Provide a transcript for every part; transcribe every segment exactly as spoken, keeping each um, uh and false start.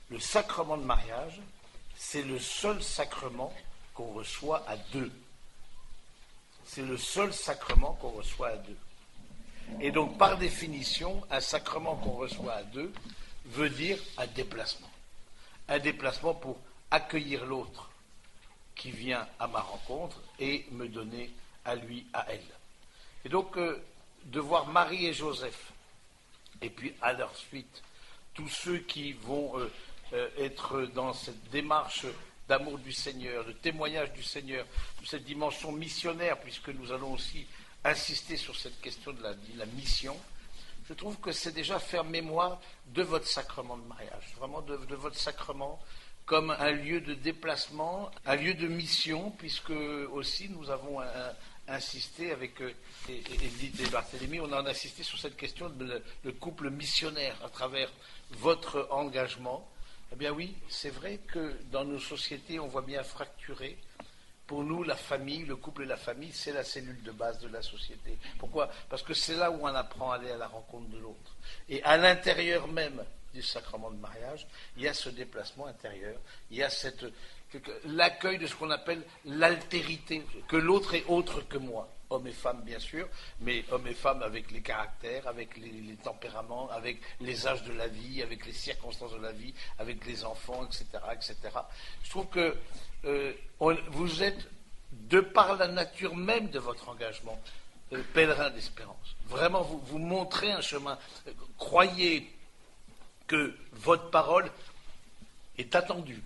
Le sacrement de mariage, c'est le seul sacrement qu'on reçoit à deux. C'est le seul sacrement qu'on reçoit à deux. Et donc, par définition, un sacrement qu'on reçoit à deux veut dire un déplacement. Un déplacement pour accueillir l'autre qui vient à ma rencontre et me donner à lui, à elle. Et donc, euh, de voir Marie et Joseph, et puis à leur suite, tous ceux qui vont euh, euh, être dans cette démarche d'amour du Seigneur, de témoignage du Seigneur, de cette dimension missionnaire, puisque nous allons aussi insister sur cette question de la, de la mission, je trouve que c'est déjà faire mémoire de votre sacrement de mariage, vraiment de, de votre sacrement comme un lieu de déplacement, un lieu de mission, puisque aussi nous avons un, un, insisté avec euh, Edith et Barthélemy, on a insisté sur cette question de le, le couple missionnaire à travers votre engagement. Eh bien oui, c'est vrai que dans nos sociétés, on voit bien fracturer. Pour nous, la famille, le couple et la famille, c'est la cellule de base de la société. Pourquoi ? Parce que c'est là où on apprend à aller à la rencontre de l'autre. Et à l'intérieur même du sacrement de mariage, il y a ce déplacement intérieur, il y a cette, l'accueil de ce qu'on appelle l'altérité, que l'autre est autre que moi. Hommes et femmes, bien sûr, mais hommes et femmes avec les caractères, avec les, les tempéraments, avec les âges de la vie, avec les circonstances de la vie, avec les enfants, et cetera, et cetera. Je trouve que euh, on, vous êtes, de par la nature même de votre engagement, euh, pèlerin d'espérance. Vraiment, vous, vous montrez un chemin. Euh, croyez que votre parole est attendue.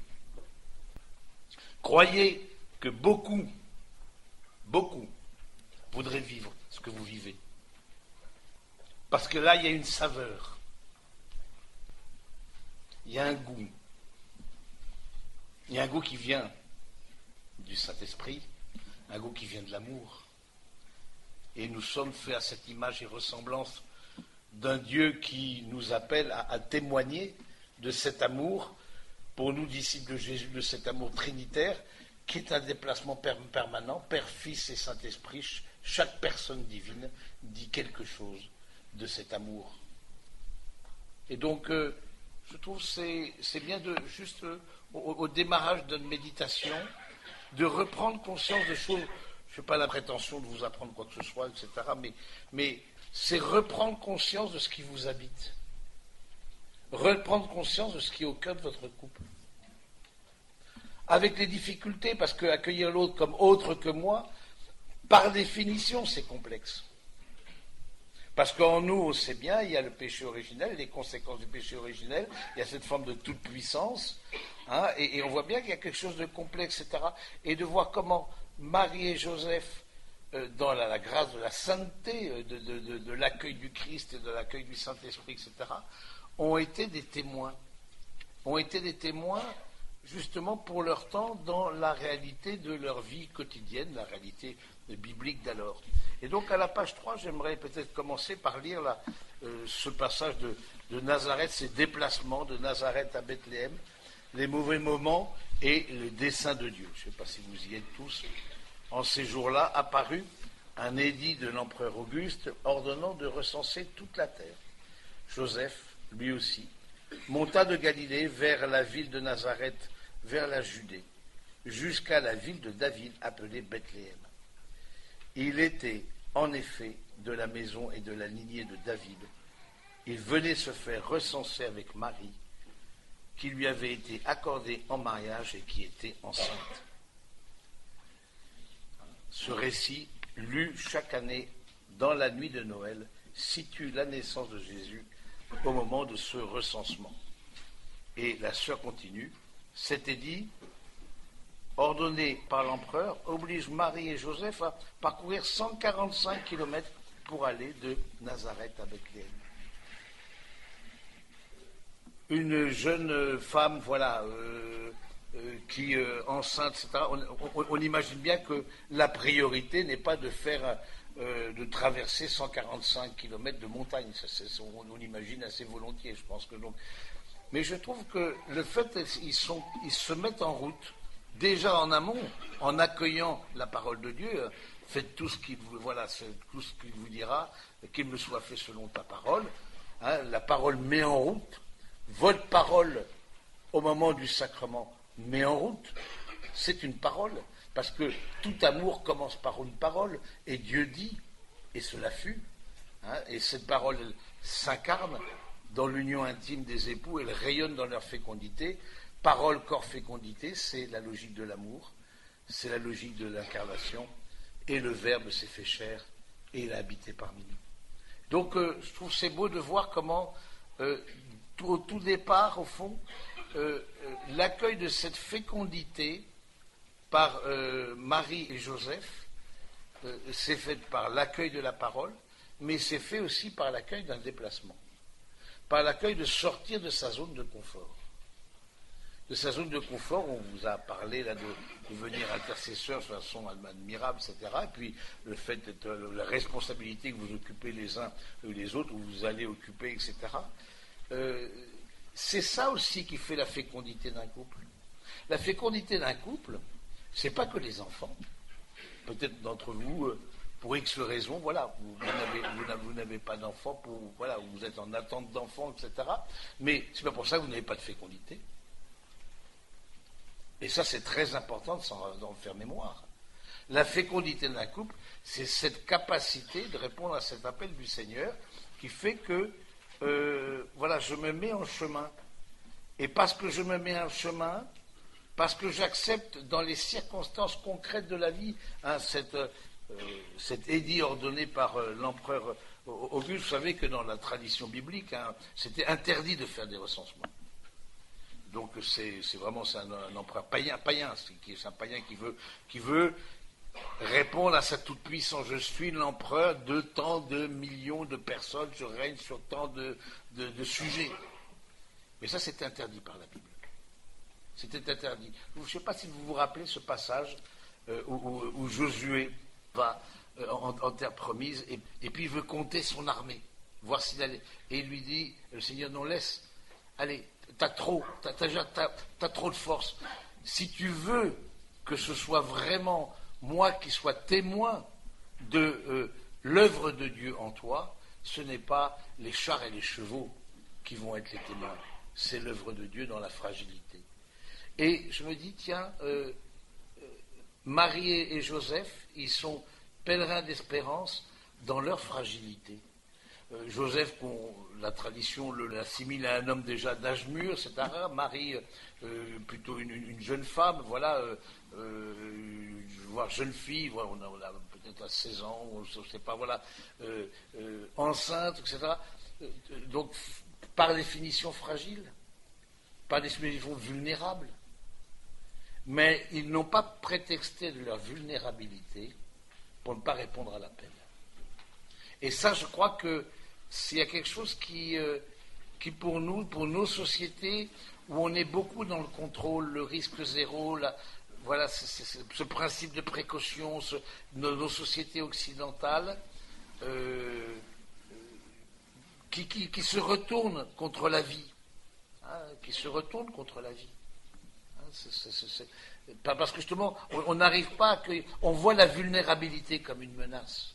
Croyez que beaucoup, beaucoup, voudraient vivre ce que vous vivez. Parce que là, il y a une saveur. Il y a un goût. Il y a un goût qui vient du Saint-Esprit, un goût qui vient de l'amour. Et nous sommes faits à cette image et ressemblance d'un Dieu qui nous appelle à, à témoigner de cet amour, pour nous, disciples de Jésus, de cet amour trinitaire, qui est un déplacement per- permanent, Père, Fils et Saint-Esprit. Chaque personne divine dit quelque chose de cet amour. Et donc, euh, je trouve que c'est, c'est bien de, juste euh, au, au démarrage d'une méditation, de reprendre conscience de choses. Je n'ai pas la prétention de vous apprendre quoi que ce soit, et cetera, mais, mais c'est reprendre conscience de ce qui vous habite. Reprendre conscience de ce qui est au cœur de votre couple. Avec les difficultés, parce qu'accueillir l'autre comme autre que moi, par définition, c'est complexe. Parce qu'en nous, on sait bien, il y a le péché originel, les conséquences du péché originel, il y a cette forme de toute-puissance, hein, et, et on voit bien qu'il y a quelque chose de complexe, et cetera. Et de voir comment Marie et Joseph, euh, dans la, la grâce de la sainteté, euh, de, de, de, de l'accueil du Christ et de l'accueil du Saint-Esprit, et cetera, ont été des témoins. Ont été des témoins justement pour leur temps dans la réalité de leur vie quotidienne, la réalité biblique d'alors. Et donc à la page trois, j'aimerais peut-être commencer par lire là, euh, ce passage de, de Nazareth, ces déplacements de Nazareth à Bethléem, les mauvais moments et le dessein de Dieu. Je ne sais pas si vous y êtes tous. En ces jours-là apparut un édit de l'empereur Auguste ordonnant de recenser toute la terre. Joseph, lui aussi, monta de Galilée vers la ville de Nazareth, vers la Judée, jusqu'à la ville de David appelée Bethléem. Il était, en effet, de la maison et de la lignée de David. Il venait se faire recenser avec Marie, qui lui avait été accordée en mariage et qui était enceinte. Ce récit, lu chaque année dans la nuit de Noël, situe la naissance de Jésus au moment de ce recensement. Et la sœur continue, cet édit, ordonné par l'empereur, oblige Marie et Joseph à parcourir cent quarante-cinq kilomètres pour aller de Nazareth à Bethléem. Une jeune femme, voilà, euh, euh, qui euh, enceinte, et cetera. On, on, on imagine bien que la priorité n'est pas de faire, euh, de traverser cent quarante-cinq kilomètres de montagne. Ça, c'est, on, on imagine assez volontiers, je pense que donc. Mais je trouve que le fait qu'ils sont, ils se mettent en route. Déjà en amont, en accueillant la parole de Dieu, faites tout ce qu'il vous, voilà, tout ce qu'il vous dira, qu'il me soit fait selon ta parole. Hein, la parole met en route. Votre parole au moment du sacrement, met en route, c'est une parole, parce que tout amour commence par une parole, et Dieu dit, et cela fut, hein, et cette parole elle, s'incarne dans l'union intime des époux, elle rayonne dans leur fécondité. Parole, corps, fécondité, c'est la logique de l'amour, c'est la logique de l'incarnation, et le Verbe s'est fait chair, et il a habité parmi nous. Donc euh, je trouve c'est beau de voir comment, euh, tout, au tout départ, au fond, euh, euh, l'accueil de cette fécondité par euh, Marie et Joseph, euh, c'est fait par l'accueil de la parole, mais c'est fait aussi par l'accueil d'un déplacement, par l'accueil de sortir de sa zone de confort. De sa zone de confort, on vous a parlé là de devenir intercesseur de façon admirable, et cetera. Et puis le fait d'être la responsabilité que vous occupez les uns ou les autres, ou vous allez occuper, et cetera. Euh, c'est ça aussi qui fait la fécondité d'un couple. La fécondité d'un couple, c'est pas que les enfants. Peut-être d'entre vous, pour X raisons, voilà, vous, vous n'avez, vous n'avez, vous n'avez pas d'enfants, pour, voilà, vous êtes en attente d'enfants, et cetera. Mais c'est pas pour ça que vous n'avez pas de fécondité. Et ça, c'est très important de s'en d'en faire mémoire. La fécondité d'un couple, c'est cette capacité de répondre à cet appel du Seigneur qui fait que, euh, voilà, je me mets en chemin. Et parce que je me mets en chemin, parce que j'accepte dans les circonstances concrètes de la vie, hein, cette, euh, cet édit ordonné par euh, l'empereur Auguste, vous savez que dans la tradition biblique, hein, c'était interdit de faire des recensements. Donc c'est, c'est vraiment c'est un, un empereur païen, païen c'est, c'est un païen qui veut, qui veut répondre à sa toute-puissance. Je suis l'empereur de tant de millions de personnes, je règne sur tant de, de, de sujets. Mais ça, c'est interdit par la Bible. C'était interdit. Je ne sais pas si vous vous rappelez ce passage euh, où, où, où Josué va euh, en, en terre promise et, et puis il veut compter son armée, voir s'il allait. Et il lui dit, le Seigneur, non, laisse, allez, t'as trop, t'as, t'as, t'as, t'as trop de force. Si tu veux que ce soit vraiment moi qui sois témoin de euh, l'œuvre de Dieu en toi, ce n'est pas les chars et les chevaux qui vont être les témoins. C'est l'œuvre de Dieu dans la fragilité. Et je me dis, tiens, euh, euh, Marie et Joseph, ils sont pèlerins d'espérance dans leur fragilité. Euh, Joseph, bon, la tradition le, l'assimile à un homme déjà d'âge mûr, et cetera. Marie, euh, plutôt une, une jeune femme, voilà, euh, euh, voire jeune fille, voilà, on, a, on a peut-être à seize ans, on ne sait pas, voilà, euh, euh, enceinte, et cetera. Euh, donc, par définition fragile, par définition vulnérable. Mais ils n'ont pas prétexté de leur vulnérabilité pour ne pas répondre à l'appel. Et ça, je crois que s'il y a quelque chose qui, euh, qui pour nous, pour nos sociétés, où on est beaucoup dans le contrôle, le risque zéro, la, voilà, c'est, c'est, c'est, ce principe de précaution, ce, nos, nos sociétés occidentales, euh, qui, qui, qui se retournent contre la vie, hein, qui se retournent contre la vie. C'est, c'est, c'est, c'est, parce que justement, on n'arrive pas à accueillir, on voit la vulnérabilité comme une menace.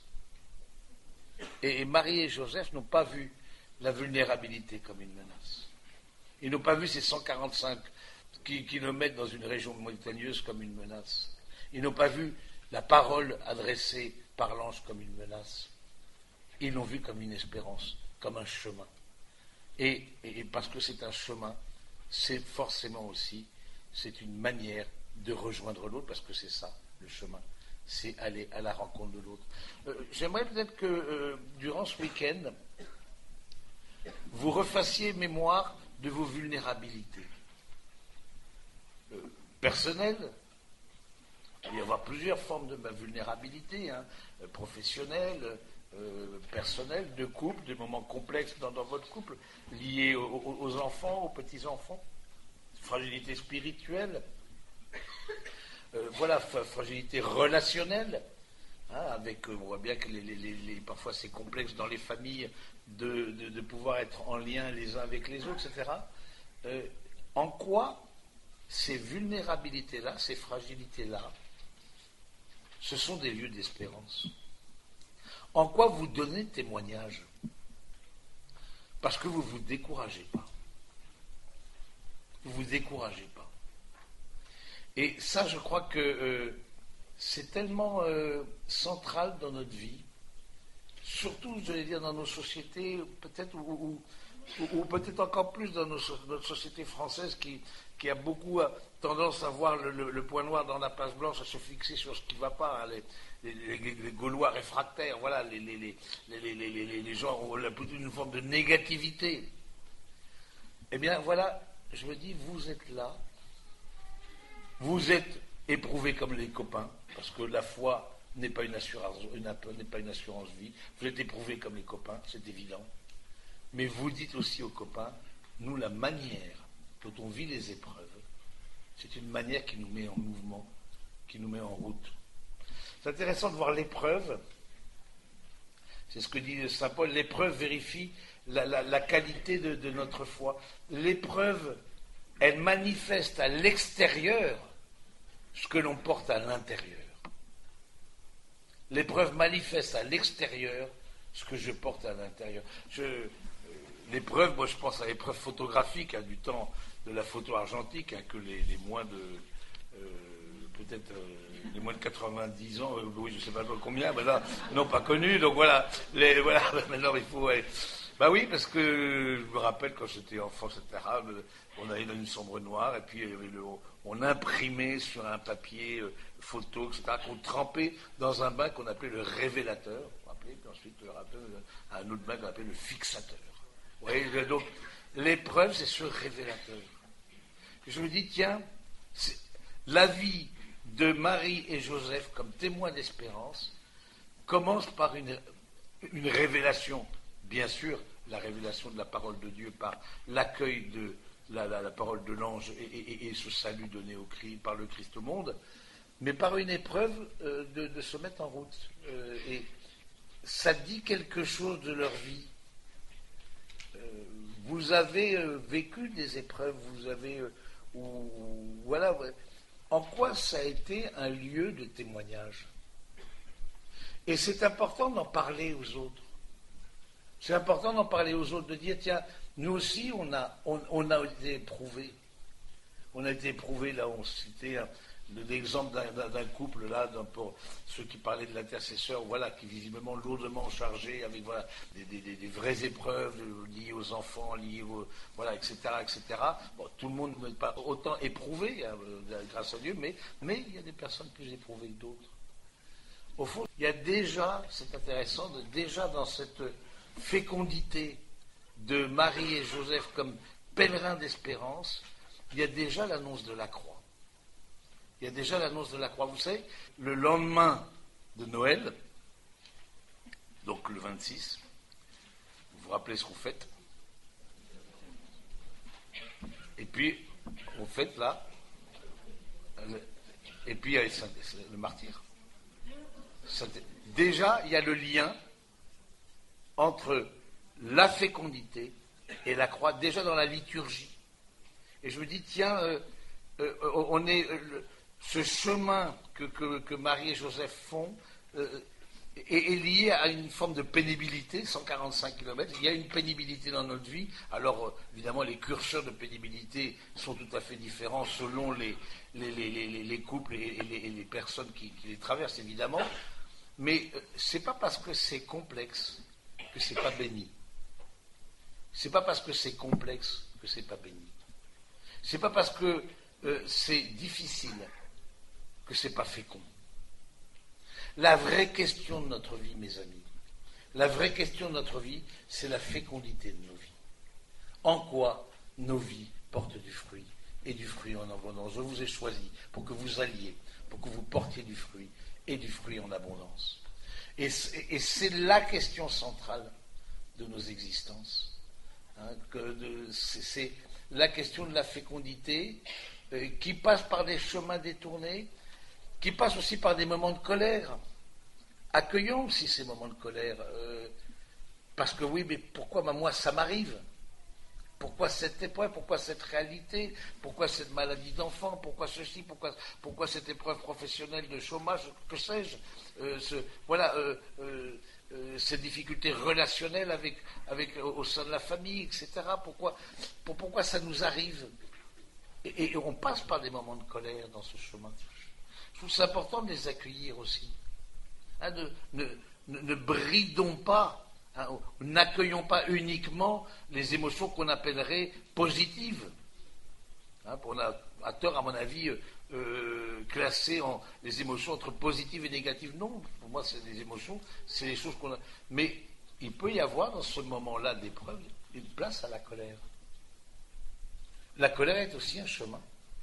Et, et Marie et Joseph n'ont pas vu la vulnérabilité comme une menace. Ils n'ont pas vu ces cent quarante-cinq kilomètres dans une région montagneuse comme une menace. Ils n'ont pas vu la parole adressée par l'ange comme une menace. Ils l'ont vu comme une espérance, comme un chemin. Et, et parce que c'est un chemin, c'est forcément aussi c'est une manière de rejoindre l'autre, parce que c'est ça, le chemin. C'est aller à la rencontre de l'autre. Euh, j'aimerais peut-être que, euh, durant ce week-end, vous refassiez mémoire de vos vulnérabilités. Euh, personnelles, il va y avoir plusieurs formes de ma vulnérabilité, hein, euh, professionnelle, euh, personnelle, de couple, des moments complexes dans, dans votre couple, liés aux, aux enfants, aux petits-enfants. Fragilité spirituelle, euh, voilà, fragilité relationnelle, hein, avec, euh, on voit bien que les, les, les, parfois c'est complexe dans les familles de, de, de pouvoir être en lien les uns avec les autres, et cetera. Euh, en quoi ces vulnérabilités-là, ces fragilités-là, ce sont des lieux d'espérance? En quoi vous donnez témoignage? Parce que vous ne vous découragez pas. Vous vous découragez pas. Et ça, je crois que euh, c'est tellement euh, central dans notre vie, surtout, je vais dire, dans nos sociétés, peut-être, ou, ou, ou, ou peut-être encore plus dans nos, notre société française qui, qui a beaucoup tendance à voir le, le, le point noir dans la page blanche, à se fixer sur ce qui ne va pas, hein, les, les, les, les Gaulois réfractaires, voilà, les, les, les, les, les, les, les gens ont une forme de négativité. Eh bien, voilà, je me dis, vous êtes là, vous êtes éprouvés comme les copains, parce que la foi n'est pas une assurance, n'est pas une assurance vie. Vous êtes éprouvés comme les copains, c'est évident. Mais vous dites aussi aux copains, nous, la manière dont on vit les épreuves, c'est une manière qui nous met en mouvement, qui nous met en route. C'est intéressant de voir l'épreuve. C'est ce que dit saint Paul, l'épreuve vérifie la, la, la qualité de, de notre foi. L'épreuve, elle manifeste à l'extérieur ce que l'on porte à l'intérieur. L'épreuve manifeste à l'extérieur ce que je porte à l'intérieur. Je, euh, l'épreuve, moi je pense à l'épreuve photographique, hein, du temps de la photo argentique, hein, que les, les moins de euh, peut-être euh, les moins de quatre-vingt-dix ans, euh, oui je ne sais pas combien, mais là, n'ont pas connu, donc voilà, les, voilà, maintenant il faut... Ouais. Bah oui, parce que je me rappelle quand j'étais enfant, et cetera, on allait dans une chambre noire, et puis il y avait le, on imprimait sur un papier euh, photo, et cetera, qu'on trempait dans un bain qu'on appelait le révélateur, vous vous rappelez, puis ensuite un autre bain qu'on appelait le fixateur. Vous voyez, donc l'épreuve, c'est ce révélateur. Je me dis, tiens, la vie de Marie et Joseph comme témoins d'espérance commence par une, une révélation. Bien sûr, la révélation de la parole de Dieu par l'accueil de la, la, la parole de l'ange et, et, et ce salut donné au Christ, par le Christ au monde, mais par une épreuve euh, de, de se mettre en route. Euh, et ça dit quelque chose de leur vie. Euh, vous avez euh, vécu des épreuves, vous avez... Euh, ou, voilà. En quoi ça a été un lieu de témoignage? Et c'est important d'en parler aux autres. C'est important d'en parler aux autres, de dire, tiens, nous aussi, on a, on, on a été éprouvés. On a été éprouvés, là, on citait hein, l'exemple d'un, d'un couple, là, d'un, pour ceux qui parlaient de l'intercesseur, voilà, qui visiblement lourdement chargé, avec voilà, des, des, des vraies épreuves liées aux enfants, liées aux... Voilà, et cetera, et cetera. Bon, tout le monde n'est pas autant éprouvé, hein, grâce à Dieu, mais, mais il y a des personnes plus éprouvées que d'autres. Au fond, il y a déjà, c'est intéressant, de, déjà dans cette fécondité de Marie et Joseph comme pèlerins d'espérance, il y a déjà l'annonce de la croix. Il y a déjà l'annonce de la croix. Vous savez, le lendemain de Noël, donc le vingt-six, vous vous rappelez ce qu'on fête? Et puis, on fête là, et puis il y a le martyr. Déjà, il y a le lien entre la fécondité et la croix, déjà dans la liturgie. Et je me dis, tiens, euh, euh, on est, euh, ce chemin que, que, que Marie et Joseph font euh, est, est lié à une forme de pénibilité, cent quarante-cinq kilomètres. Il y a une pénibilité dans notre vie. Alors, euh, évidemment, les curseurs de pénibilité sont tout à fait différents selon les, les, les, les, les couples et les, et les personnes qui, qui les traversent, évidemment. Mais euh, c'est pas parce que c'est complexe que c'est pas béni. C'est pas parce que c'est complexe que c'est pas béni. C'est pas parce que euh, c'est difficile que c'est pas fécond. La vraie question de notre vie, mes amis, la vraie question de notre vie, c'est la fécondité de nos vies. En quoi nos vies portent du fruit, et du fruit en abondance. Je vous ai choisi pour que vous alliez, pour que vous portiez du fruit, et du fruit en abondance. Et c'est, et c'est la question centrale de nos existences. Hein, que de, c'est, c'est la question de la fécondité euh, qui passe par des chemins détournés, qui passe aussi par des moments de colère. Accueillons aussi ces moments de colère. Euh, parce que oui, mais pourquoi bah, moi ça m'arrive? Pourquoi cette épreuve? Pourquoi cette réalité? Pourquoi cette maladie d'enfant? Pourquoi ceci? Pourquoi, pourquoi cette épreuve professionnelle de chômage? Que sais-je? euh, ce, Voilà, euh, euh, euh, ces difficultés relationnelles avec, avec, au, au sein de la famille, et cetera. Pourquoi, pour, pourquoi ça nous arrive? Et, et on passe par des moments de colère dans ce chemin. Je trouve c'est important de les accueillir aussi. Hein, de, ne, ne, ne bridons pas, hein, n'accueillons pas uniquement les émotions qu'on appellerait positives. Hein, on a à tort, à mon avis, euh, classé en les émotions entre positives et négatives. Non, pour moi, c'est des émotions, c'est les choses qu'on a. Mais il peut y avoir dans ce moment-là d'épreuve une place à la colère. La colère est aussi un chemin.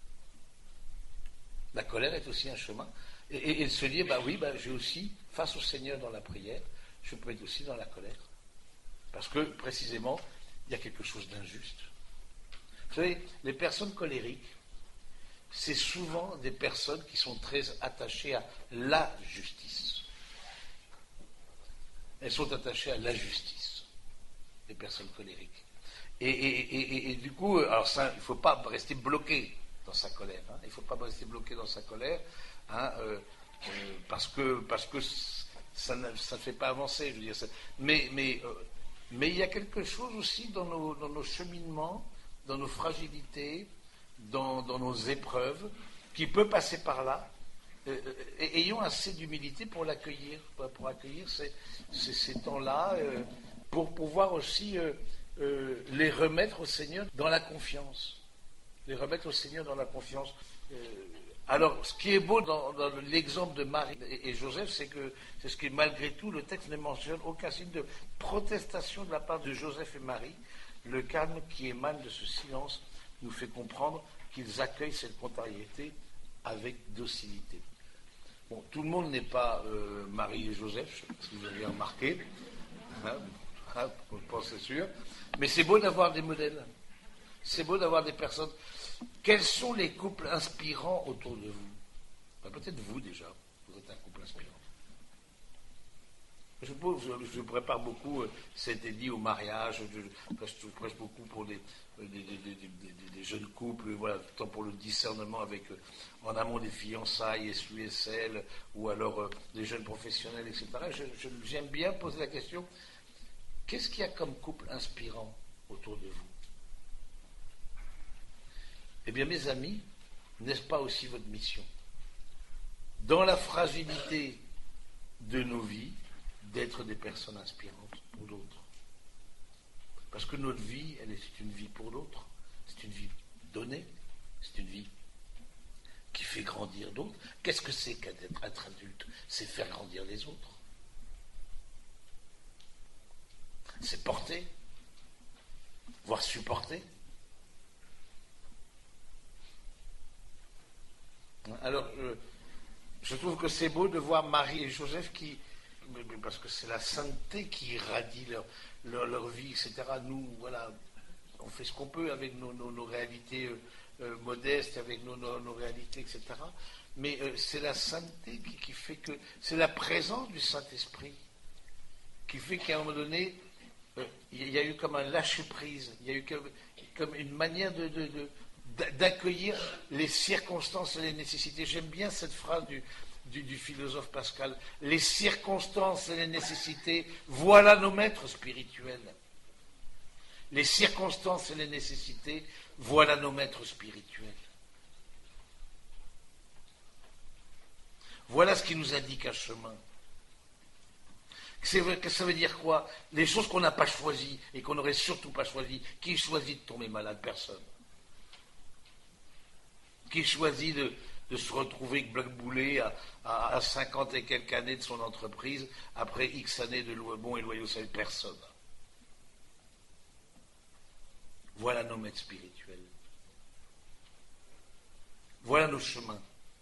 La colère est aussi un chemin. Et, et, et se dire, bah oui, bah, j'ai aussi, face au Seigneur dans la prière, je peux être aussi dans la colère. Parce que, précisément, il y a quelque chose d'injuste. Vous savez, les personnes colériques, c'est souvent des personnes qui sont très attachées à la justice. Elles sont attachées à la justice, les personnes colériques. Et, et, et, et du coup, alors ça, il ne faut pas rester bloqué dans sa colère. Hein, il ne faut pas rester bloqué dans sa colère, hein, euh, euh, parce que, parce que ça ne, ça ne fait pas avancer, je veux dire. Ça, mais, mais, euh, mais il y a quelque chose aussi dans nos, dans nos cheminements, dans nos fragilités, dans, dans nos épreuves, qui peut passer par là, euh, et ayons assez d'humilité pour l'accueillir, pour, pour accueillir ces, ces, ces temps-là, euh, pour pouvoir aussi euh, euh, les remettre au Seigneur dans la confiance. Les remettre au Seigneur dans la confiance. Euh, alors, ce qui est beau dans, dans l'exemple de Marie et, et Joseph, c'est que c'est ce que malgré tout, le texte ne mentionne aucun signe de protestation de la part de Joseph et Marie. Le calme qui émane de ce silence nous fait comprendre qu'ils accueillent cette contrariété avec docilité. Bon, tout le monde n'est pas euh, Marie et Joseph, je ne sais pas si vous avez remarqué, hein, hein, je pense c'est sûr, mais c'est beau d'avoir des modèles, c'est beau d'avoir des personnes. Quels sont les couples inspirants autour de vous? Ben, peut-être vous déjà, vous êtes un couple inspirant. Je, je, je prépare beaucoup, euh, c'était dit au mariage, je, je, je prêche beaucoup pour des, des, des, des, des, des jeunes couples, voilà, tant pour le discernement avec, euh, en amont des fiançailles, S U S L, ou alors euh, des jeunes professionnels, et cetera. Je, je, j'aime bien poser la question, qu'est-ce qu'il y a comme couple inspirant autour de vous? Eh bien, mes amis, n'est-ce pas aussi votre mission? Dans la fragilité de nos vies, d'être des personnes inspirantes pour d'autres. Parce que notre vie, elle est, c'est une vie pour d'autres. C'est une vie donnée. C'est une vie qui fait grandir d'autres. Qu'est-ce que c'est qu'être être adulte? C'est faire grandir les autres. C'est porter, voire supporter. Alors, euh, je trouve que c'est beau de voir Marie et Joseph qui, parce que c'est la sainteté qui irradie leur, leur, leur vie, et cetera. Nous, voilà, on fait ce qu'on peut avec nos, nos, nos réalités euh, euh, modestes, avec nos, nos, nos réalités, et cetera. Mais euh, c'est la sainteté qui, qui fait que, c'est la présence du Saint-Esprit qui fait qu'à un moment donné, euh, il y a eu comme un lâcher-prise, il y a eu comme, comme une manière de, de, de d'accueillir les circonstances et les nécessités. J'aime bien cette phrase du, du, du philosophe Pascal. Les circonstances et les nécessités, voilà nos maîtres spirituels. Les circonstances et les nécessités, voilà nos maîtres spirituels. Voilà ce qui nous indique un chemin. Que ça veut dire quoi? Les choses qu'on n'a pas choisies et qu'on n'aurait surtout pas choisies. Qui choisit de tomber malade? Personne. Qui choisit de, de se retrouver blackboulé à, à, à cinquante et quelques années de son entreprise, après X années de bons et loyaux services? Personne. Voilà nos maîtres spirituels. Voilà nos chemins.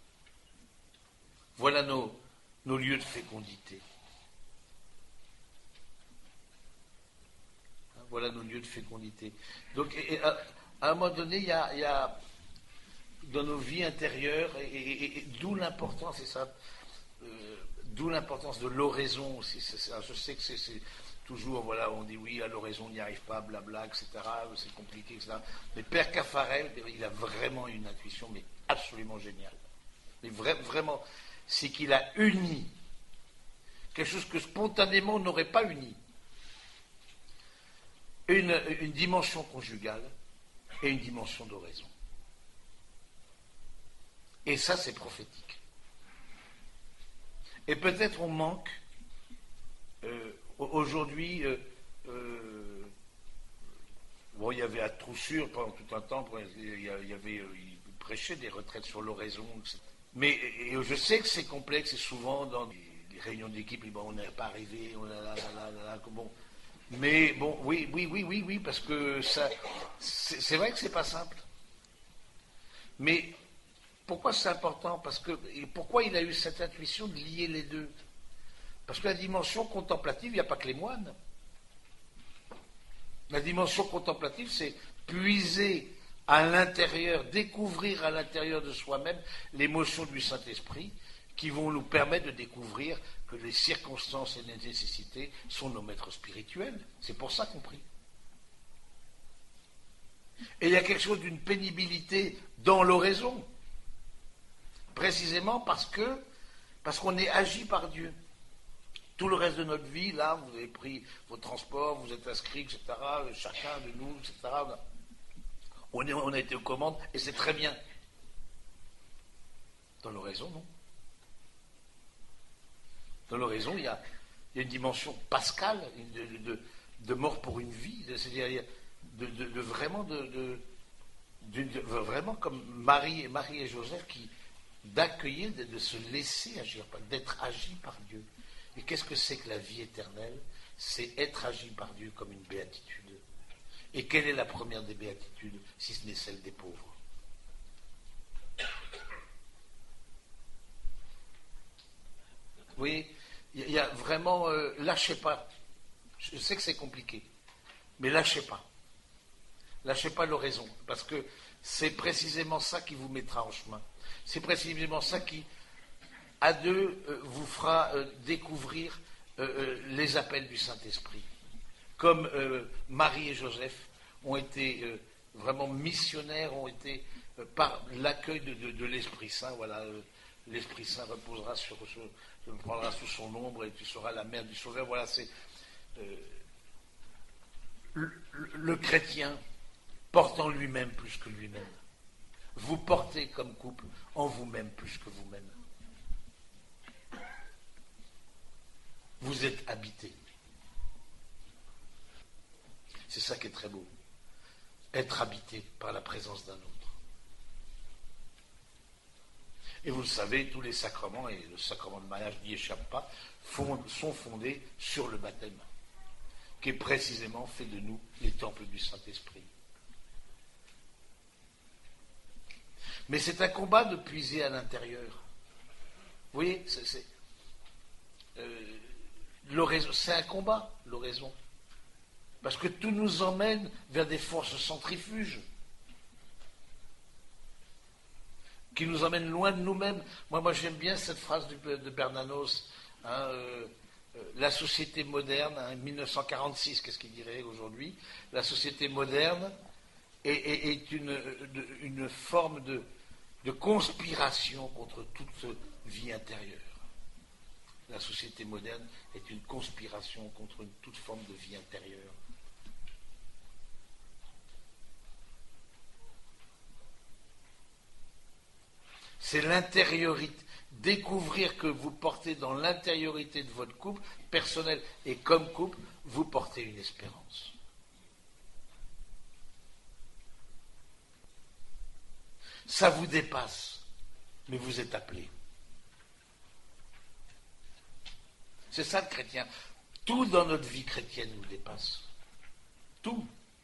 Voilà nos, nos lieux de fécondité. Voilà nos lieux de fécondité. Donc, et, et, à, à un moment donné, il y a... Il y a dans nos vies intérieures, et, et, et d'où l'importance, et ça, euh, d'où l'importance de l'oraison aussi. C'est, c'est, je sais que c'est, c'est toujours, voilà, on dit oui, à l'oraison, on n'y arrive pas, blabla, et cetera, c'est compliqué, et cetera. Mais Père Caffarel, il a vraiment une intuition, mais absolument géniale. Mais vra- vraiment, c'est qu'il a uni quelque chose que spontanément on n'aurait pas uni. Une, une dimension conjugale et une dimension d'oraison. Et ça, c'est prophétique. Et peut-être on manque, euh, aujourd'hui, euh, euh, bon, il y avait à Troussure pendant tout un temps, il y avait, il prêchait des retraites sur l'oraison, et cetera. Mais et je sais que c'est complexe et souvent dans les, les réunions d'équipe, bon, on n'est pas arrivé, on a là, là, là, là, bon. Mais bon, oui, oui, oui, oui, oui, parce que ça, c'est, c'est vrai que c'est pas simple. Mais pourquoi c'est important? Parce que et pourquoi il a eu cette intuition de lier les deux? Parce que la dimension contemplative, il n'y a pas que les moines. La dimension contemplative, c'est puiser à l'intérieur, découvrir à l'intérieur de soi-même l'émotion du Saint-Esprit qui vont nous permettre de découvrir que les circonstances et les nécessités sont nos maîtres spirituels. C'est pour ça qu'on prie. Et il y a quelque chose d'une pénibilité dans l'oraison, précisément parce que parce qu'on est agi par Dieu. Tout le reste de notre vie, là, vous avez pris vos transports, vous êtes inscrits, et cetera, chacun de nous, et cetera. On, est, on a été aux commandes, et c'est très bien. Dans l'oraison, non. Dans l'oraison, il y a, il y a une dimension pascale de, de, de mort pour une vie, c'est-à-dire de, de, de vraiment de, de, de, de vraiment comme Marie, Marie et Joseph qui d'accueillir, de, de se laisser agir, d'être agi par Dieu. Et qu'est-ce que c'est que la vie éternelle? C'est être agi par Dieu comme une béatitude. Et quelle est la première des béatitudes, si ce n'est celle des pauvres? Vous voyez, il y a vraiment... Euh, lâchez pas. Je sais que c'est compliqué, mais lâchez pas. Lâchez pas l'oraison, parce que c'est précisément ça qui vous mettra en chemin. C'est précisément ça qui, à deux, euh, vous fera euh, découvrir euh, euh, les appels du Saint-Esprit. Comme euh, Marie et Joseph ont été euh, vraiment missionnaires, ont été euh, par l'accueil de, de, de l'Esprit Saint. Voilà, euh, l'Esprit Saint reposera sur, sur, te prendra sous son ombre et tu seras la mère du Sauveur. Voilà, c'est euh, le, le chrétien porte en lui-même plus que lui-même. Vous portez comme couple en vous-même plus que vous-même. Vous êtes habité. C'est ça qui est très beau. Être habité par la présence d'un autre. Et vous le savez, tous les sacrements, et le sacrement de mariage n'y échappe pas, fond, sont fondés sur le baptême, qui est précisément fait de nous les temples du Saint-Esprit. Mais c'est un combat de puiser à l'intérieur. Vous voyez, c'est, c'est, euh, l'oraison, c'est un combat, l'oraison. Parce que tout nous emmène vers des forces centrifuges qui nous emmènent loin de nous-mêmes. Moi, moi j'aime bien cette phrase de, de Bernanos, hein, euh, euh, la société moderne, hein, mille neuf cent quarante-six, qu'est-ce qu'il dirait aujourd'hui? La société moderne est, est, est une, une forme de, de conspiration contre toute vie intérieure. La société moderne est une conspiration contre toute forme de vie intérieure. C'est l'intériorité. Découvrir que vous portez dans l'intériorité de votre couple, personnel et comme couple, vous portez une espérance. Ça vous dépasse, mais vous êtes appelé. C'est ça le chrétien. Tout dans notre vie chrétienne nous dépasse. Tout.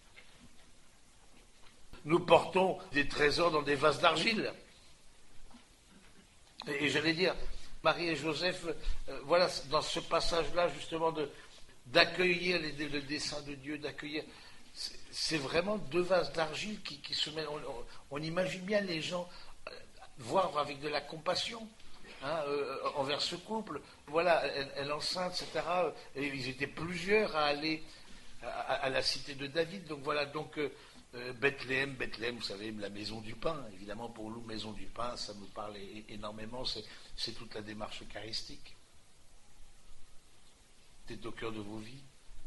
Nous portons des trésors dans des vases d'argile. Et, et j'allais dire, Marie et Joseph, euh, voilà, dans ce passage-là, justement, de, d'accueillir les, le dessein de Dieu, d'accueillir... C'est, c'est vraiment deux vases d'argile qui, qui se mettent... On, on, on imagine bien les gens euh, voir avec de la compassion. Hein, euh, envers ce couple, voilà, elle, elle enceinte, et cetera. Et ils étaient plusieurs à aller à, à la cité de David. Donc voilà, donc euh, Bethléem, Bethléem, vous savez, la maison du pain. Évidemment, pour nous, maison du pain, ça nous parle énormément. C'est, c'est toute la démarche eucharistique. C'est au cœur de vos vies.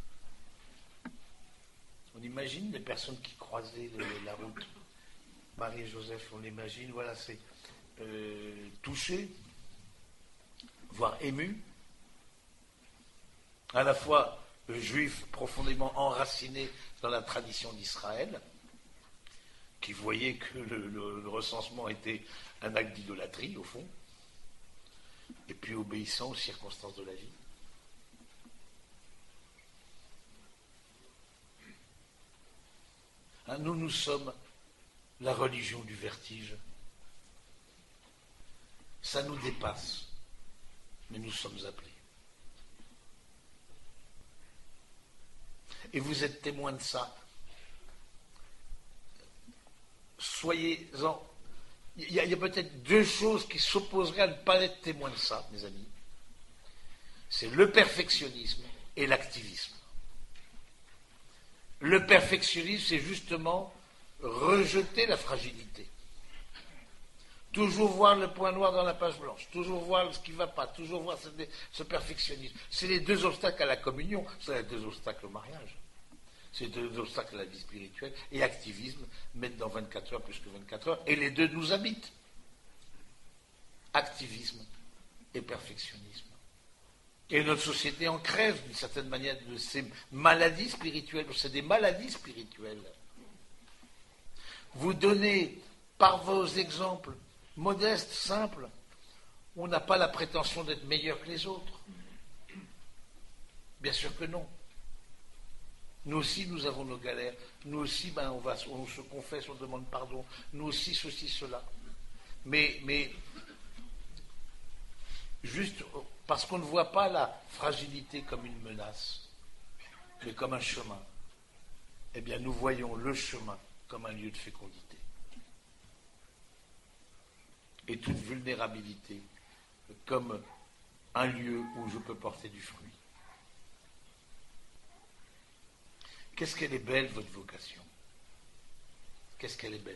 On imagine les personnes qui croisaient le, la route. Marie et Joseph, on l'imagine. Voilà, c'est euh, touché, voire ému, à la fois juif profondément enraciné dans la tradition d'Israël, qui voyait que le, le, le recensement était un acte d'idolâtrie, au fond, et puis obéissant aux circonstances de la vie. Hein, nous, nous sommes la religion du vertige. Ça nous dépasse, mais nous sommes appelés. Et vous êtes témoins de ça. Soyez-en. Il y a, a peut-être deux choses qui s'opposeraient à ne pas être témoins de ça, mes amis. C'est le perfectionnisme et l'activisme. Le perfectionnisme, c'est justement rejeter la fragilité. Toujours voir le point noir dans la page blanche, toujours voir ce qui ne va pas, toujours voir ce, ce perfectionnisme. C'est les deux obstacles à la communion, c'est les deux obstacles au mariage. C'est les deux obstacles à la vie spirituelle. Et activisme, mettre dans vingt-quatre heures plus que vingt-quatre heures, et les deux nous habitent. Activisme et perfectionnisme. Et notre société en crève, d'une certaine manière, de ces maladies spirituelles. C'est des maladies spirituelles. Vous donnez, par vos exemples, modestes, simples, on n'a pas la prétention d'être meilleur que les autres. Bien sûr que non. Nous aussi, nous avons nos galères. Nous aussi, ben, on, va, on se confesse, on demande pardon. Nous aussi, ceci, cela. Mais, mais juste parce qu'on ne voit pas la fragilité comme une menace, mais comme un chemin, eh bien, nous voyons le chemin comme un lieu de fécondité. Et toute vulnérabilité comme un lieu où je peux porter du fruit. Qu'est-ce qu'elle est belle, votre vocation? Qu'est-ce qu'elle est belle?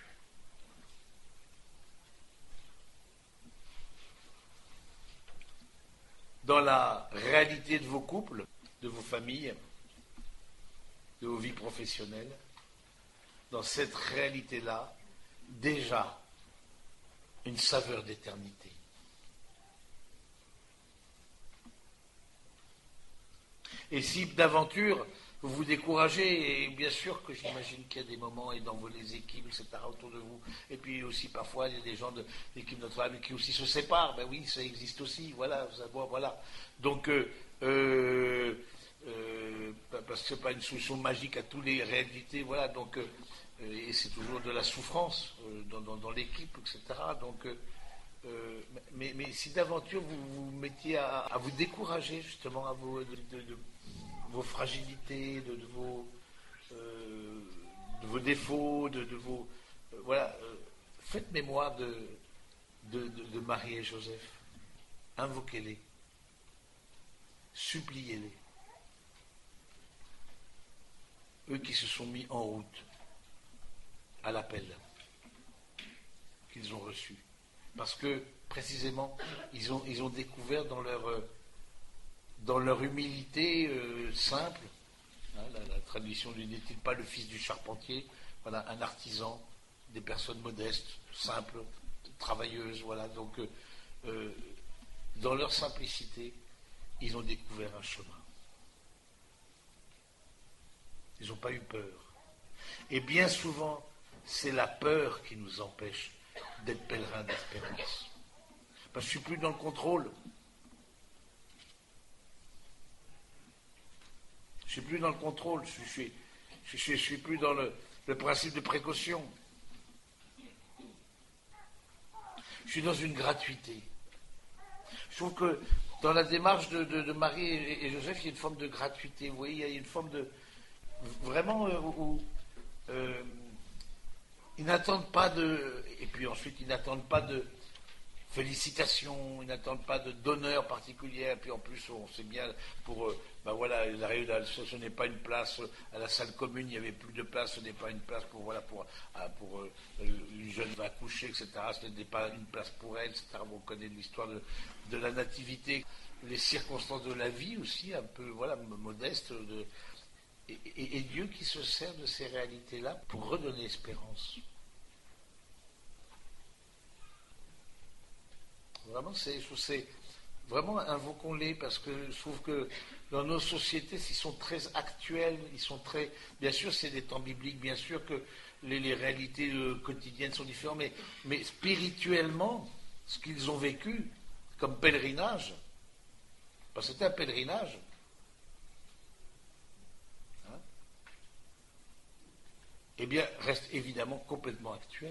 Dans la réalité de vos couples, de vos familles, de vos vies professionnelles, dans cette réalité-là, déjà, une saveur d'éternité. Et si d'aventure vous vous découragez, et bien sûr que j'imagine qu'il y a des moments, et dans vos les équipes, et cetera, autour de vous, et puis aussi parfois il y a des gens de l'équipe Notre-Dame qui aussi se séparent, ben oui, ça existe aussi, voilà, voilà. Donc, euh, euh, euh, parce que ce n'est pas une solution magique à toutes les réalités, voilà, donc, euh, et c'est toujours de la souffrance euh, dans, dans, dans l'équipe, et cetera. Donc, euh, mais, mais si d'aventure vous vous mettiez à, à vous décourager justement à vos, de, de, de, vos fragilités, de, de, vos, euh, de vos défauts, de, de vos... Euh, voilà, euh, faites mémoire de, de, de, de Marie et Joseph. Invoquez-les. Suppliez-les. Eux qui se sont mis en route à l'appel qu'ils ont reçu. Parce que, précisément, ils ont, ils ont découvert dans leur, euh, dans leur humilité euh, simple, hein, la, la tradition lui n'est-il pas le fils du charpentier, voilà, un artisan, des personnes modestes, simples, travailleuses, voilà, donc euh, euh, dans leur simplicité, ils ont découvert un chemin. Ils n'ont pas eu peur. Et bien souvent, c'est la peur qui nous empêche d'être pèlerins d'espérance. Parce que je ne suis plus dans le contrôle. Je ne suis plus dans le contrôle. Je ne suis, je suis, je suis plus dans le, le principe de précaution. Je suis dans une gratuité. Je trouve que dans la démarche de, de, de Marie et, et Joseph, il y a une forme de gratuité. Vous voyez, il y a une forme de... Vraiment, euh, où... Euh, ils n'attendent pas de... Et puis ensuite, ils n'attendent pas de félicitations, ils n'attendent pas de d'honneur particulier. Et puis en plus, on sait bien, pour... Euh, ben voilà, ce, ce n'est pas une place à la salle commune, il n'y avait plus de place, ce n'est pas une place pour... Voilà, pour, pour euh, une jeune va accoucher, et cetera. Ce n'est pas une place pour elle, et cetera. On connaît l'histoire de, de la nativité, les circonstances de la vie aussi, un peu, voilà, modestes, de... Et, et, et Dieu qui se sert de ces réalités-là pour redonner espérance. Vraiment, c'est, je trouve c'est vraiment invoquons-les parce que je trouve que dans nos sociétés, ils sont très actuels, ils sont très. Bien sûr, c'est des temps bibliques, bien sûr que les, les réalités euh, quotidiennes sont différentes, mais, mais spirituellement, ce qu'ils ont vécu comme pèlerinage, parce que c'était un pèlerinage. Hein, eh bien, reste évidemment complètement actuel.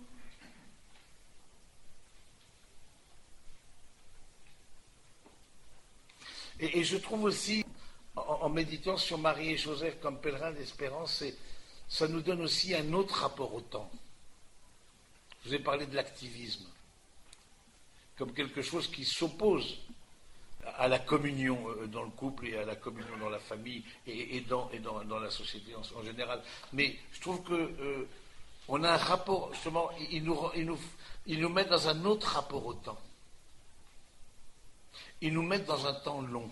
Et, et je trouve aussi, en, en méditant sur Marie et Joseph comme pèlerins d'espérance, c'est, ça nous donne aussi un autre rapport au temps. Je vous ai parlé de l'activisme, comme quelque chose qui s'oppose à la communion dans le couple et à la communion dans la famille et, et, dans, et dans, dans la société en, en général. Mais je trouve que euh, on a un rapport, justement, il nous, il, nous, il nous met dans un autre rapport au temps. Ils nous mettent dans un temps long.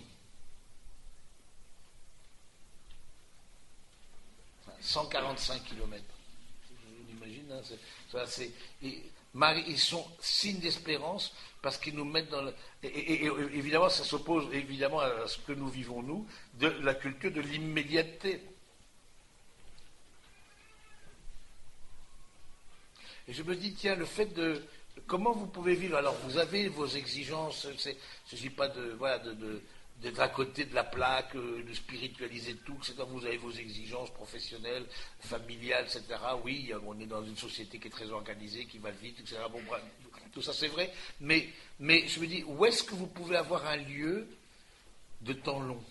cent quarante-cinq kilomètres. Je l'imagine, hein, c'est, ça, c'est, et, Marie, ils sont signes d'espérance parce qu'ils nous mettent dans le. Et, et, et évidemment, ça s'oppose évidemment à ce que nous vivons, nous, de la culture de l'immédiateté. Et je me dis, tiens, le fait de. Comment vous pouvez vivre? Alors, vous avez vos exigences, c'est, il ne s'agit pas de, voilà, de, de, d'être à côté de la plaque, de spiritualiser tout, et cetera. Vous avez vos exigences professionnelles, familiales, et cetera. Oui, on est dans une société qui est très organisée, qui va vite, et cetera. Bon, bref, tout ça c'est vrai, mais, mais je me dis, où est-ce que vous pouvez avoir un lieu de temps long?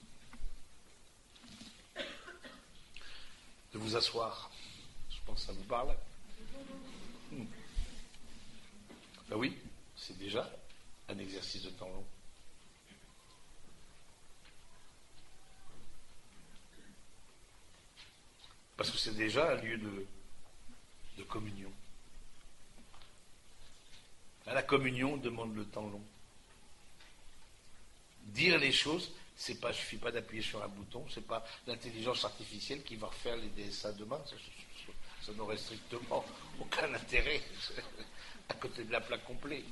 De vous asseoir. Je pense que ça vous parle. Hmm. Ben oui, c'est déjà un exercice de temps long. Parce que c'est déjà un lieu de, de communion. La communion demande le temps long. Dire les choses, c'est pas, il ne suffit pas d'appuyer sur un bouton, c'est pas l'intelligence artificielle qui va refaire les D S A demain, ça, ça, ça n'aurait strictement aucun intérêt à côté de la plaque complète.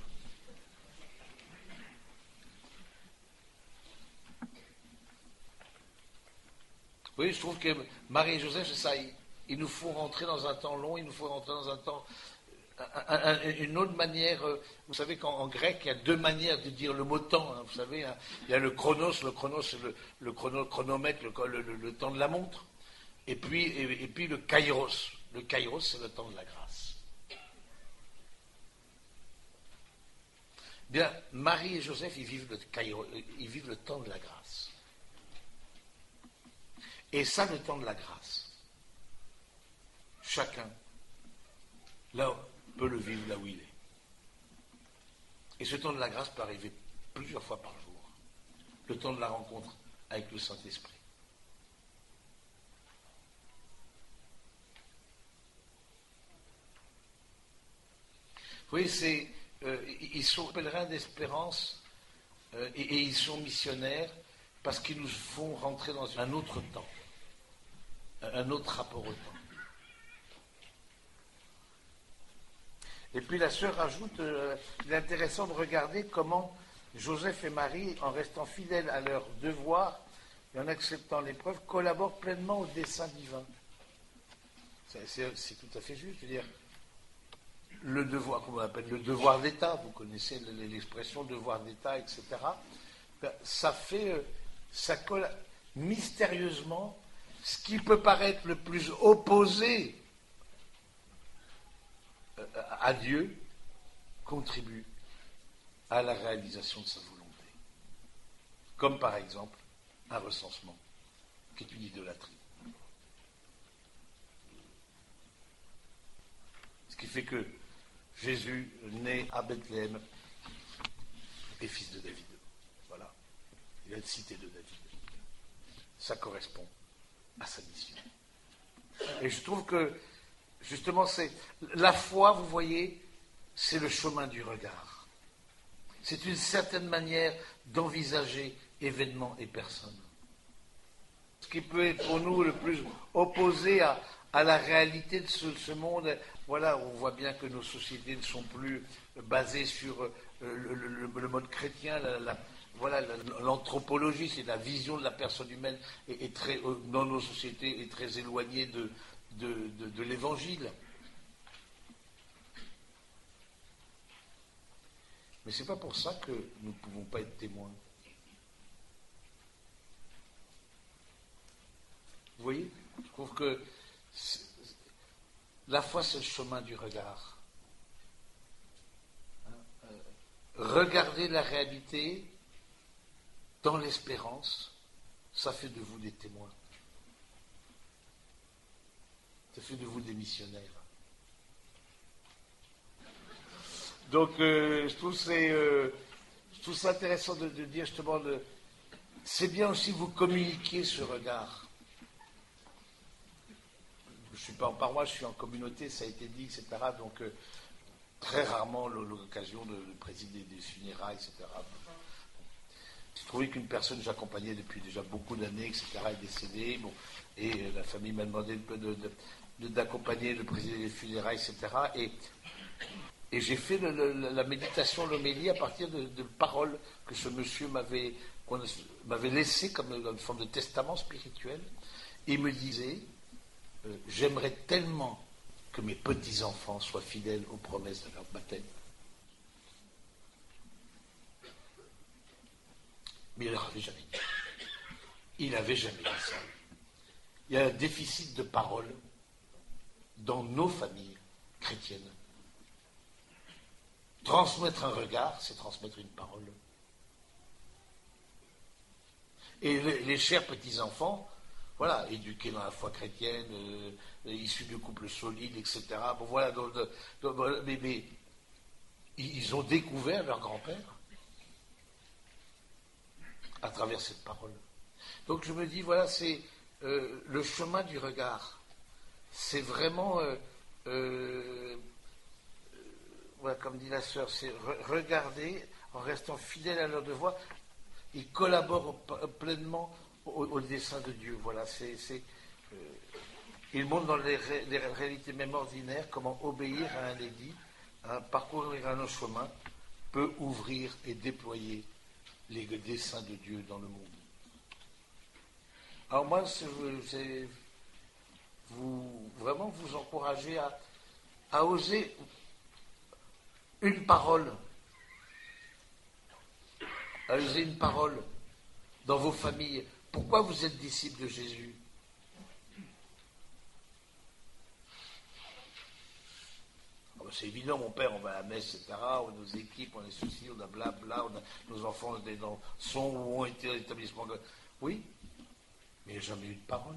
Oui, je trouve que Marie et Joseph, c'est ça, ils, ils nous font rentrer dans un temps long, ils nous font rentrer dans un temps, un, un, une autre manière. Vous savez qu'en grec, il y a deux manières de dire le mot temps. Hein, vous savez, hein, il y a le chronos, le chronos, c'est le, le chrono, chronomètre, le, le, le temps de la montre, et puis, et, et puis le kairos. Le kairos, c'est le temps de la grâce. Bien, Marie et Joseph, ils vivent le kairos, ils vivent le temps de la grâce. Et ça, le temps de la grâce, chacun, là, peut le vivre là où il est. Et ce temps de la grâce peut arriver plusieurs fois par jour. Le temps de la rencontre avec le Saint-Esprit. Vous voyez, c'est, euh, ils sont pèlerins d'espérance euh, et, et ils sont missionnaires parce qu'ils nous font rentrer dans un autre temps. Un autre rapport au temps. Et puis la sœur ajoute, euh, il est intéressant de regarder comment Joseph et Marie, en restant fidèles à leur devoir et en acceptant l'épreuve, collaborent pleinement au dessein divin. C'est, c'est, c'est tout à fait juste, je veux dire, le devoir, comment on appelle, le devoir d'État, vous connaissez l'expression devoir d'État, et cetera. Ben, ça fait, euh, ça colle mystérieusement. Ce qui peut paraître le plus opposé à Dieu contribue à la réalisation de sa volonté. Comme par exemple un recensement, qui est une idolâtrie. Ce qui fait que Jésus, né à Bethléem, est fils de David. Voilà. Il est cité de David. Ça correspond à sa mission. Et je trouve que, justement, c'est la foi, vous voyez, c'est le chemin du regard. C'est une certaine manière d'envisager événements et personnes. Ce qui peut être pour nous le plus opposé à, à la réalité de ce, ce monde, voilà, on voit bien que nos sociétés ne sont plus basées sur euh, le, le, le mode chrétien, la, la, voilà, l'anthropologie, c'est la vision de la personne humaine, est, est très, dans nos sociétés, est très éloignée de, de, de, de l'évangile. Mais c'est pas pour ça que nous ne pouvons pas être témoins. Vous voyez, je trouve que la foi, c'est le chemin du regard. Hein, euh, regarder la réalité dans l'espérance, ça fait de vous des témoins. Ça fait de vous des missionnaires. Donc, euh, je trouve c'est, euh, je trouve ça intéressant de, de dire justement, de, c'est bien aussi vous communiquer ce regard. Je ne suis pas en paroisse, je suis en communauté, ça a été dit, et cetera. Donc, euh, très rarement l'occasion de, de présider des funérailles, et cetera. J'ai trouvé qu'une personne que j'accompagnais depuis déjà beaucoup d'années, et cetera, est décédée. Bon, et euh, la famille m'a demandé de, de, de, d'accompagner, de présider les funérailles, et cetera. Et, et j'ai fait le, le, la méditation, l'homélie à partir de, de paroles que ce monsieur m'avait, m'avait laissées comme une forme de testament spirituel. Et il me disait, euh, j'aimerais tellement que mes petits-enfants soient fidèles aux promesses de leur baptême. Mais il ne leur avait jamais dit. Il n'avait jamais dit ça. Il y a un déficit de parole dans nos familles chrétiennes. Transmettre un regard, c'est transmettre une parole. Et les, les chers petits-enfants, voilà, éduqués dans la foi chrétienne, euh, issus de couples solides, et cetera. Bon, voilà, donc, donc, mais, mais ils ont découvert leur grand-père à travers cette parole. Donc je me dis, voilà, c'est euh, le chemin du regard. C'est vraiment, euh, euh, voilà, comme dit la sœur, c'est re- regarder en restant fidèle à leur devoir. Ils collaborent pleinement au, au dessein de Dieu. Voilà, c'est, c'est, euh, ils montrent dans les, ré, les réalités même ordinaires comment obéir à un édit, hein, parcourir un autre chemin, peut ouvrir et déployer les desseins de Dieu dans le monde. Alors moi, c'est, c'est vous, vraiment vous encourager à, à oser une parole, à oser une parole dans vos familles. Pourquoi vous êtes disciples de Jésus? Alors, c'est évident, mon père, on va à la messe, et cetera. On a nos équipes, on a ceci, on a blabla, on a nos enfants dans, sont ou ont été dans l'établissement. Oui, mais il n'y a jamais eu de parole.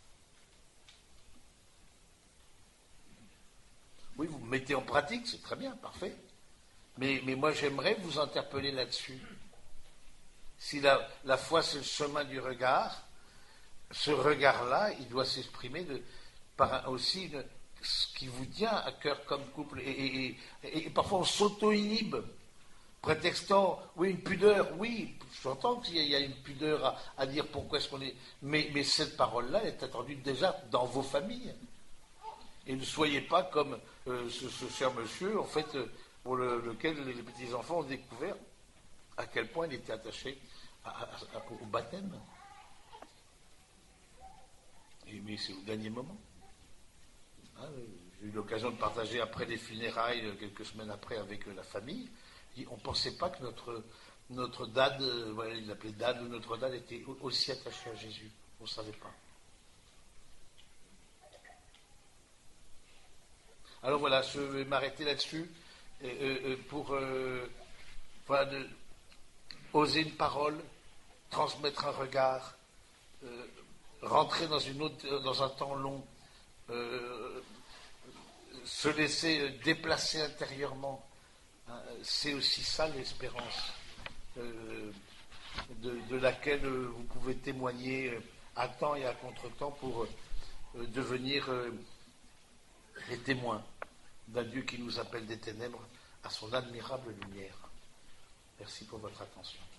Oui, vous me mettez en pratique, c'est très bien, parfait. Mais, mais moi, j'aimerais vous interpeller là-dessus. Si la, la foi, c'est le chemin du regard, ce regard-là, il doit s'exprimer de, par aussi une, ce qui vous tient à cœur comme couple. Et, et, et, et parfois, on s'auto-inhibe, prétextant, oui, une pudeur, oui, j'entends qu'il y a, il y a une pudeur à, à dire pourquoi est-ce qu'on est... Mais, mais cette parole-là est attendue déjà dans vos familles. Et ne soyez pas comme euh, ce, ce cher monsieur, en fait, euh, pour le, lequel les petits-enfants ont découvert à quel point il était attaché à, à, à, au baptême. Et, mais c'est au dernier moment. Hein, j'ai eu l'occasion de partager après les funérailles, quelques semaines après, avec la famille. On ne pensait pas que notre, notre dad, euh, voilà, il l'appelait dad, notre dad était aussi attaché à Jésus. On ne savait pas. Alors voilà, je vais m'arrêter là-dessus euh, euh, pour euh, voilà, de, oser une parole, transmettre un regard, euh, rentrer dans, une autre, dans un temps long, euh, se laisser déplacer intérieurement. Hein, c'est aussi ça l'espérance euh, de, de laquelle vous pouvez témoigner à temps et à contre-temps pour euh, devenir euh, les témoins d'un Dieu qui nous appelle des ténèbres à son admirable lumière. Merci pour votre attention.